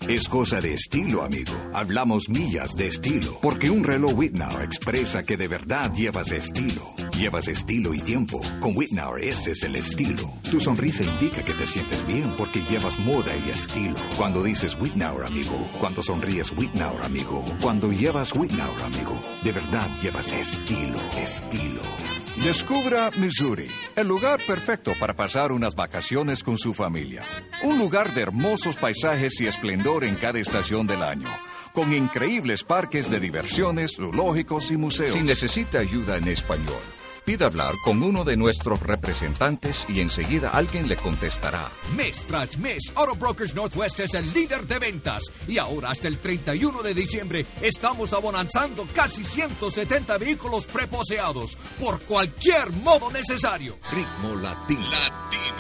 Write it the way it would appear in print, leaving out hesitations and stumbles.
Es cosa de estilo, amigo. Hablamos millas de estilo. Porque un reloj Wittnauer expresa que de verdad llevas estilo. Llevas estilo y tiempo. Con Wittnauer ese es el estilo. Tu sonrisa indica que te sientes bien porque llevas moda y estilo. Cuando dices Wittnauer, amigo. Cuando sonríes Wittnauer, amigo. Cuando llevas Wittnauer, amigo. De verdad llevas estilo. Estilo. Descubra Missouri, el lugar perfecto para pasar unas vacaciones con su familia. Un lugar de hermosos paisajes y esplendor en cada estación del año, con increíbles parques de diversiones, zoológicos y museos. Si necesita ayuda en español, pida hablar con uno de nuestros representantes y enseguida alguien le contestará. Mes tras mes, Auto Brokers Northwest es el líder de ventas. Y ahora hasta el 31 de diciembre estamos abonanzando casi 170 vehículos preposeados por cualquier modo necesario. Ritmo latino.